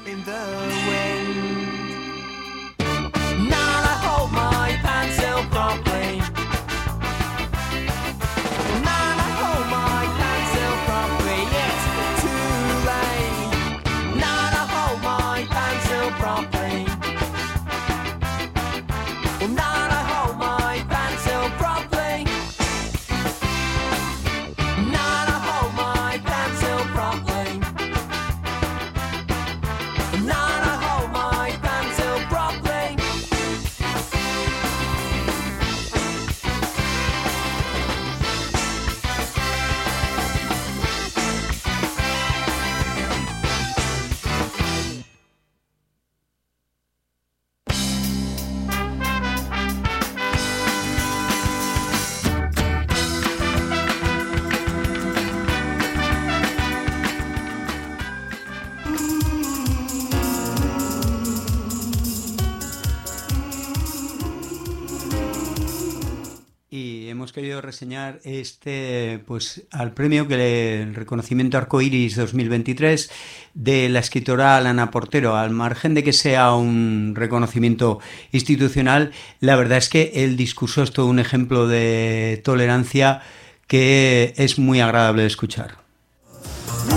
Querido reseñar pues al premio el reconocimiento Arcoiris 2023 de la escritora Alana Portero. Al margen de que sea un reconocimiento institucional, la verdad es que el discurso es todo un ejemplo de tolerancia que es muy agradable de escuchar.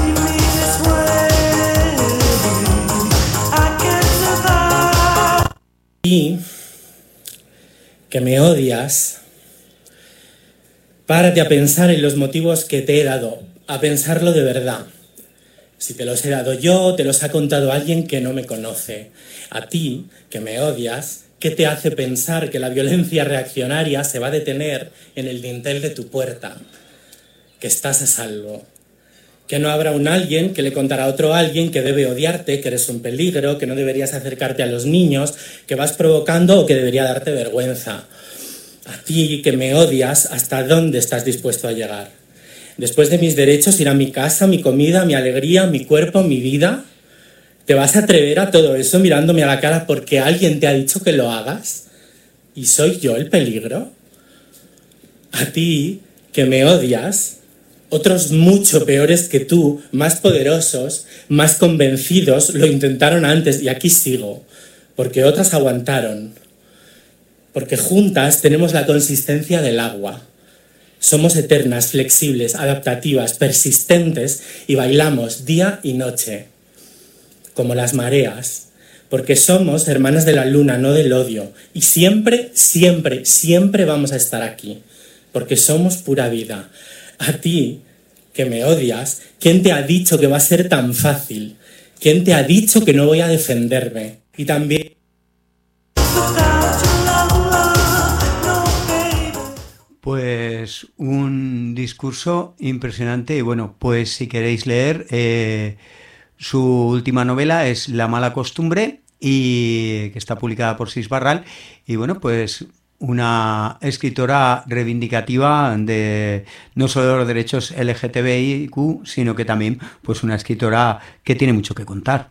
Y que me odias, párate a pensar en los motivos que te he dado, a pensarlo de verdad. Si te los he dado yo, te los ha contado alguien que no me conoce. A ti, que me odias, ¿qué te hace pensar que la violencia reaccionaria se va a detener en el dintel de tu puerta? Que estás a salvo. Que no habrá un alguien que le contará a otro alguien que debe odiarte, que eres un peligro, que no deberías acercarte a los niños, que vas provocando o que debería darte vergüenza. A ti, que me odias, ¿hasta dónde estás dispuesto a llegar? Después de mis derechos, ir a mi casa, mi comida, mi alegría, mi cuerpo, mi vida. ¿Te vas a atrever a todo eso mirándome a la cara porque alguien te ha dicho que lo hagas? ¿Y soy yo el peligro? A ti, que me odias, otros mucho peores que tú, más poderosos, más convencidos, lo intentaron antes y aquí sigo, porque otras aguantaron. Porque juntas tenemos la consistencia del agua. Somos eternas, flexibles, adaptativas, persistentes y bailamos día y noche, como las mareas, porque somos hermanas de la luna, no del odio. Y siempre, siempre, siempre vamos a estar aquí, porque somos pura vida. A ti, que me odias, ¿quién te ha dicho que va a ser tan fácil? ¿Quién te ha dicho que no voy a defenderme? Y también... Pues un discurso impresionante y bueno, pues si queréis leer, su última novela es La mala costumbre y que está publicada por Six Barral y bueno, pues una escritora reivindicativa de no solo de los derechos LGTBIQ, sino que también pues una escritora que tiene mucho que contar.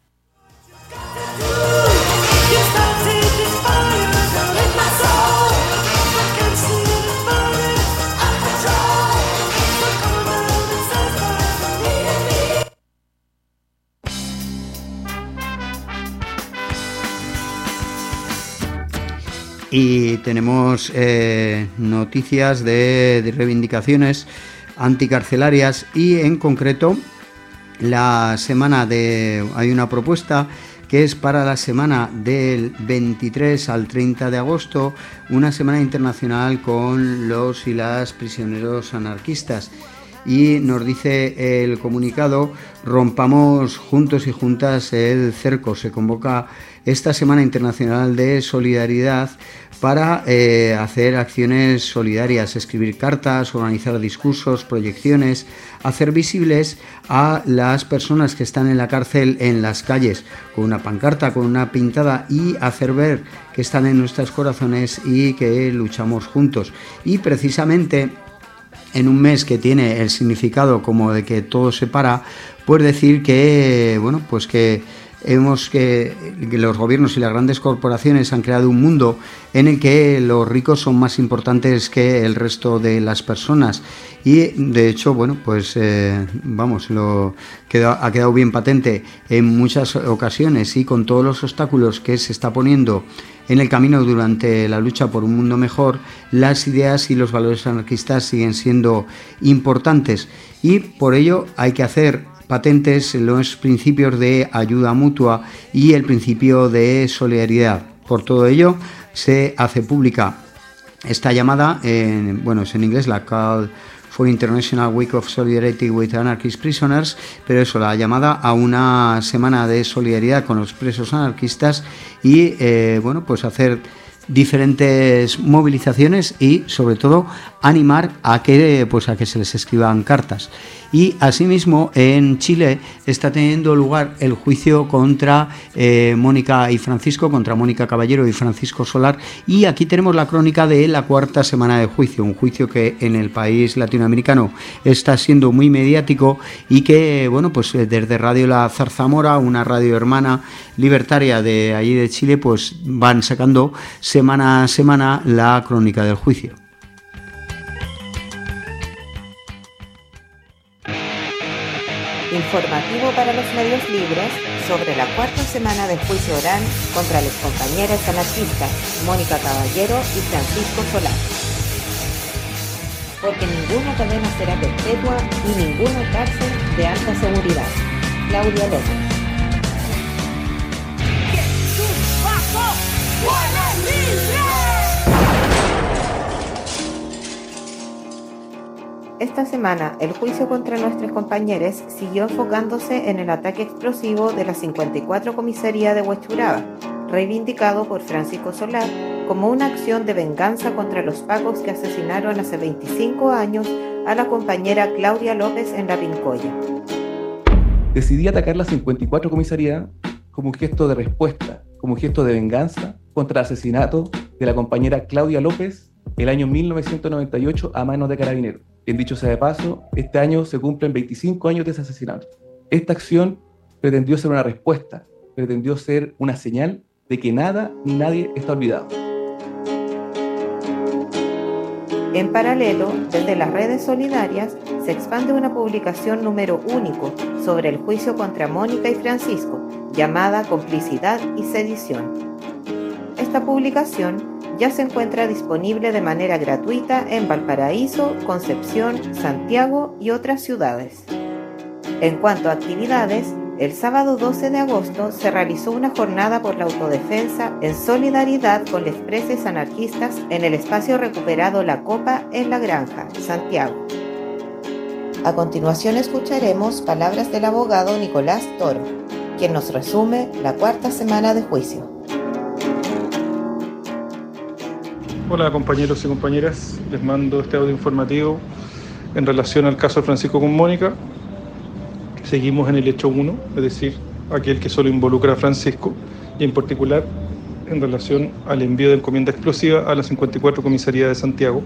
Y tenemos noticias de reivindicaciones anticarcelarias y en concreto hay una propuesta que es para la semana del 23 al 30 de agosto, una semana internacional con los y las prisioneros anarquistas. Y nos dice el comunicado: rompamos juntos y juntas el cerco. Se convoca esta Semana Internacional de Solidaridad para hacer acciones solidarias, escribir cartas, organizar discursos, proyecciones, hacer visibles a las personas que están en la cárcel en las calles, con una pancarta, con una pintada, y hacer ver que están en nuestros corazones y que luchamos juntos. Y precisamente en un mes que tiene el significado como de que todo se para, pues decir que, bueno, pues que los gobiernos y las grandes corporaciones han creado un mundo en el que los ricos son más importantes que el resto de las personas y de hecho, bueno, pues ha quedado bien patente en muchas ocasiones y con todos los obstáculos que se está poniendo en el camino durante la lucha por un mundo mejor, las ideas y los valores anarquistas siguen siendo importantes y por ello hay que hacer patentes los principios de ayuda mutua y el principio de solidaridad. Por todo ello se hace pública esta llamada, es en inglés, la Call for International Week of Solidarity with Anarchist Prisoners, pero eso, la llamada a una semana de solidaridad con los presos anarquistas y pues hacer diferentes movilizaciones y sobre todo animar a que se les escriban cartas. Y asimismo en Chile está teniendo lugar el juicio contra Mónica y Francisco, contra Mónica Caballero y Francisco Solar, y aquí tenemos la crónica de la cuarta semana de juicio, un juicio que en el país latinoamericano está siendo muy mediático y que desde Radio La Zarzamora, una radio hermana libertaria de allí de Chile, pues van sacando semana a semana la crónica del juicio. Informativo para los medios libres sobre la cuarta semana de juicio oral contra las compañeras anarquistas Mónica Caballero y Francisco Solar. Porque ninguna cadena será perpetua y ninguna cárcel de alta seguridad. Claudia López. Esta semana, el juicio contra nuestros compañeros siguió enfocándose en el ataque explosivo de la 54 Comisaría de Huechuraba, reivindicado por Francisco Solar como una acción de venganza contra los pacos que asesinaron hace 25 años a la compañera Claudia López en La Pincoya. Decidí atacar la 54 Comisaría como un gesto de respuesta, como un gesto de venganza contra el asesinato de la compañera Claudia López el año 1998 a manos de carabineros. En dicho sea de paso, este año se cumplen 25 años de ese asesinato. Esta acción pretendió ser una respuesta, pretendió ser una señal de que nada ni nadie está olvidado. En paralelo, desde las redes solidarias, se expande una publicación número único sobre el juicio contra Mónica y Francisco, llamada Complicidad y Sedición. Esta publicación ya se encuentra disponible de manera gratuita en Valparaíso, Concepción, Santiago y otras ciudades. En cuanto a actividades, el sábado 12 de agosto se realizó una jornada por la autodefensa en solidaridad con los presos anarquistas en el espacio recuperado La Copa en La Granja, Santiago. A continuación escucharemos palabras del abogado Nicolás Toro, quien nos resume la cuarta semana de juicio. Hola compañeros y compañeras, les mando este audio informativo en relación al caso de Francisco con Mónica. Seguimos en el hecho 1, es decir, aquel que solo involucra a Francisco, y en particular en relación al envío de encomienda explosiva a la 54 Comisaría de Santiago.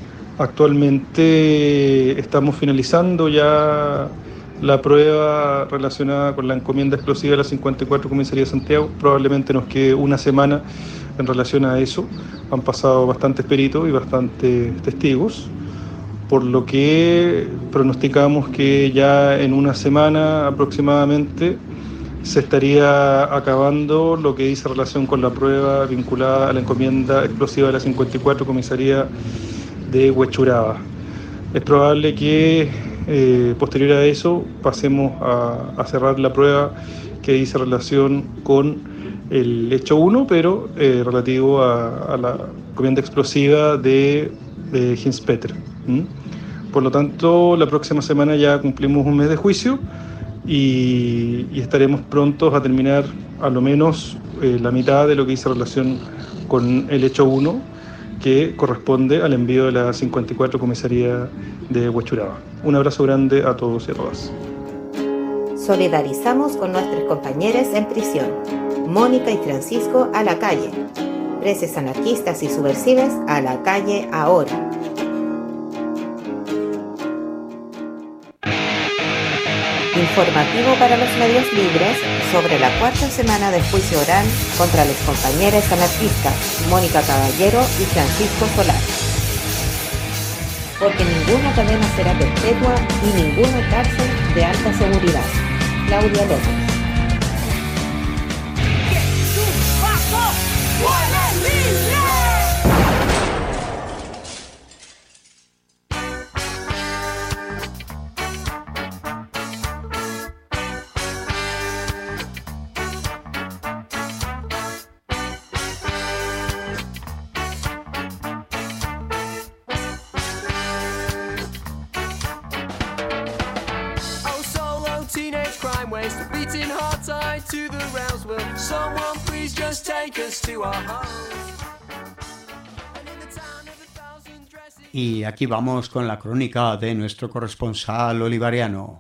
Actualmente estamos finalizando ya la prueba relacionada con la encomienda explosiva de la 54 Comisaría de Santiago. Probablemente nos quede una semana en relación a eso. Han pasado bastantes peritos y bastantes testigos, por lo que pronosticamos que ya en una semana aproximadamente se estaría acabando lo que dice relación con la prueba vinculada a la encomienda explosiva de la 54 Comisaría de Huechuraba. Es probable que posterior a eso pasemos a cerrar la prueba que dice relación con el hecho 1, pero relativo a la encomienda explosiva de Hinspeter. Por lo tanto, la próxima semana ya cumplimos un mes de juicio y estaremos prontos a terminar a lo menos la mitad de lo que dice relación con el hecho 1, que corresponde al envío de la 54 Comisaría de Huechuraba. Un abrazo grande a todos y a todas. Solidarizamos con nuestros compañeros en prisión. Mónica y Francisco a la calle. Presos anarquistas y subversivos a la calle ahora. Informativo para los medios libres sobre la cuarta semana de juicio oral contra los compañeros anarquistas Mónica Caballero y Francisco Solar. Porque ninguna cadena será perpetua y ninguna cárcel de alta seguridad. Claudia López. Y aquí vamos con la crónica de nuestro corresponsal bolivariano.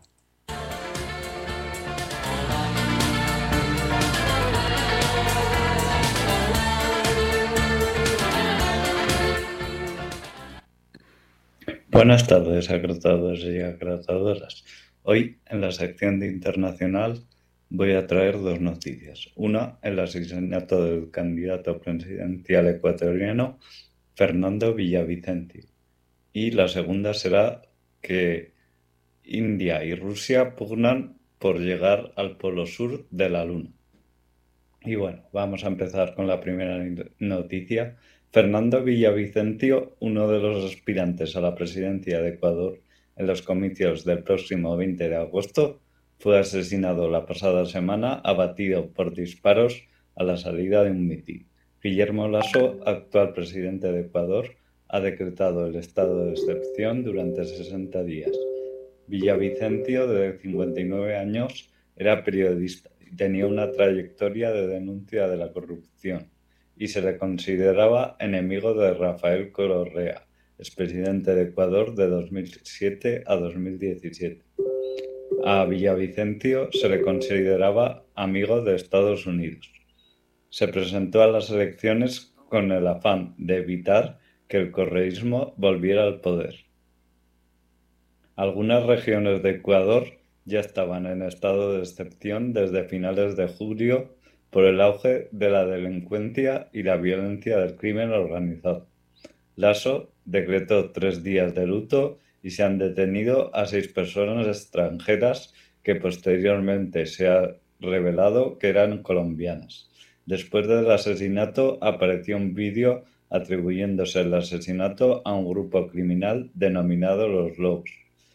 Buenas tardes, acreditados y acreditadoras. Hoy, en la sección de Internacional, voy a traer dos noticias. Una, el asesinato del candidato presidencial ecuatoriano Fernando Villavicencio. Y la segunda será que India y Rusia pugnan por llegar al polo sur de la Luna. Y bueno, vamos a empezar con la primera noticia. Fernando Villavicencio, uno de los aspirantes a la presidencia de Ecuador en los comicios del próximo 20 de agosto, fue asesinado la pasada semana, abatido por disparos a la salida de un mitin. Guillermo Lasso, actual presidente de Ecuador, ha decretado el estado de excepción durante 60 días. Villavicencio, de 59 años, era periodista y tenía una trayectoria de denuncia de la corrupción y se le consideraba enemigo de Rafael Correa, expresidente de Ecuador de 2007 a 2017. A Villavicencio se le consideraba amigo de Estados Unidos. Se presentó a las elecciones con el afán de evitar que el correísmo volviera al poder. Algunas regiones de Ecuador ya estaban en estado de excepción desde finales de julio por el auge de la delincuencia y la violencia del crimen organizado. Lasso decretó 3 días de luto y se han detenido a 6 personas extranjeras que posteriormente se ha revelado que eran colombianas. Después del asesinato apareció un vídeo atribuyéndose el asesinato a un grupo criminal denominado Los Lobos.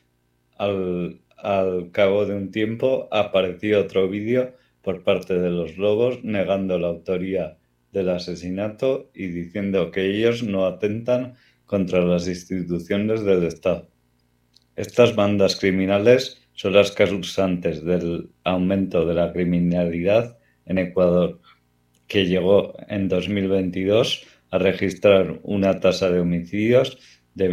Al cabo de un tiempo apareció otro vídeo por parte de Los Lobos negando la autoría del asesinato y diciendo que ellos no atentan contra las instituciones del Estado. Estas bandas criminales son las causantes del aumento de la criminalidad en Ecuador, que llegó en 2022 a registrar una tasa de homicidios de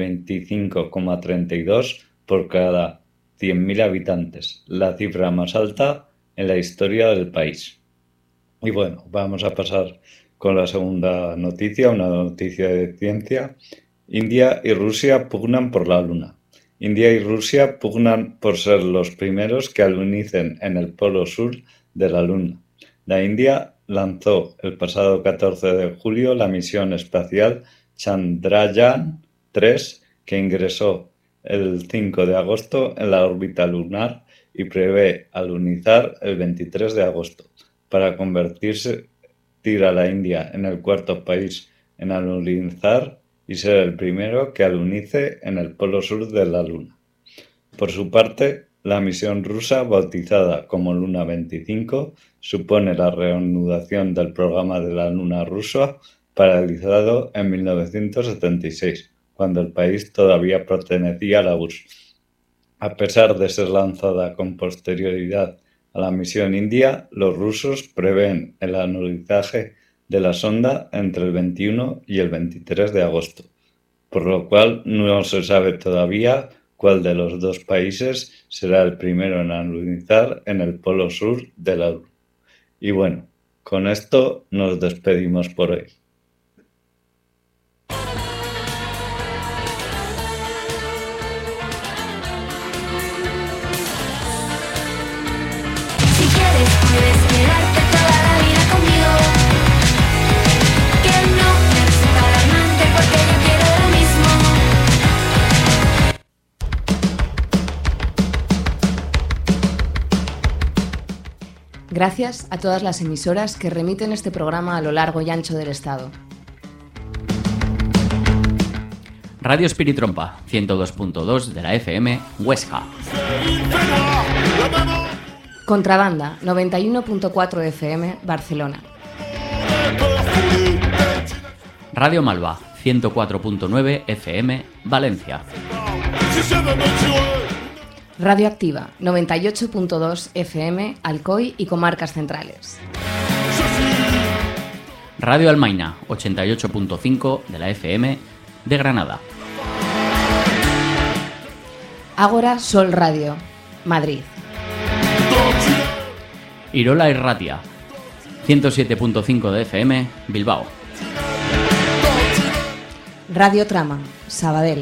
25,32 por cada 100.000 habitantes, la cifra más alta en la historia del país. Y bueno, vamos a pasar con la segunda noticia, una noticia de ciencia. India y Rusia pugnan por la Luna. India y Rusia pugnan por ser los primeros que alunicen en el polo sur de la Luna. La India lanzó el pasado 14 de julio la misión espacial Chandrayaan-3, que ingresó el 5 de agosto en la órbita lunar y prevé alunizar el 23 de agosto, para convertirse a la India en el cuarto país en alunizar y ser el primero que alunice en el polo sur de la Luna. Por su parte, la misión rusa, bautizada como Luna 25, supone la reanudación del programa de la Luna rusa, paralizado en 1976, cuando el país todavía pertenecía a la URSS. A pesar de ser lanzada con posterioridad a la misión india, los rusos prevén el anulizaje de la sonda entre el 21 y el 23 de agosto, por lo cual no se sabe todavía cuál de los dos países será el primero en alunizar en el polo sur de la Luna. Y bueno, con esto nos despedimos por hoy. Puedes quedarte toda la vida conmigo, que no me resulta alarmante porque yo quiero lo mismo. Gracias a todas las emisoras que remiten este programa a lo largo y ancho del estado. Radio Espiritrompa, 102.2 de la FM, Huesca. Contrabanda, 91.4 FM, Barcelona. Radio Malva, 104.9 FM, Valencia. Radioactiva, 98.2 FM, Alcoy y Comarcas Centrales. Radio Almaina, 88.5 de la FM, de Granada. Ágora Sol Radio, Madrid. Irola Irratia, 107.5 de FM, Bilbao. Radio Trama, Sabadell.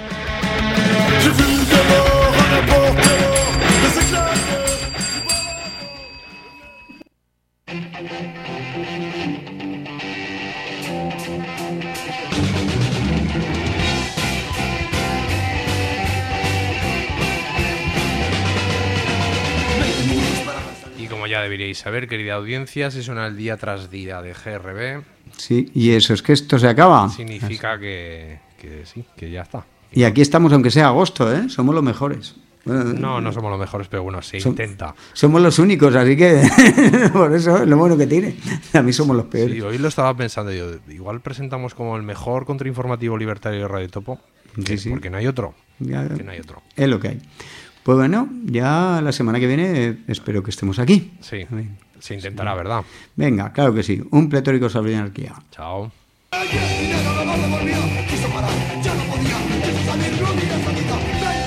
Como ya deberíais saber, querida audiencia, se suena el día tras día de GRB. Sí, y eso es que esto se acaba. Significa que sí, que ya está. Y aquí estamos, aunque sea agosto, ¿eh? Somos los mejores. No somos los mejores, pero bueno, se intenta. Somos los únicos, así que por eso es lo bueno que tiene. A mí somos los peores. Sí, hoy lo estaba pensando yo. Igual presentamos como el mejor contrainformativo libertario de Radio Topo. Sí. Porque no hay otro. Que no hay otro. Es lo que hay. Pues bueno, ya la semana que viene espero que estemos aquí. Sí, se intentará, ¿verdad? Venga, claro que sí. Un pletórico sobre anarquía. Chao. Ya no podía, quiso parar, ya no podía, quiso salir, no mira salida.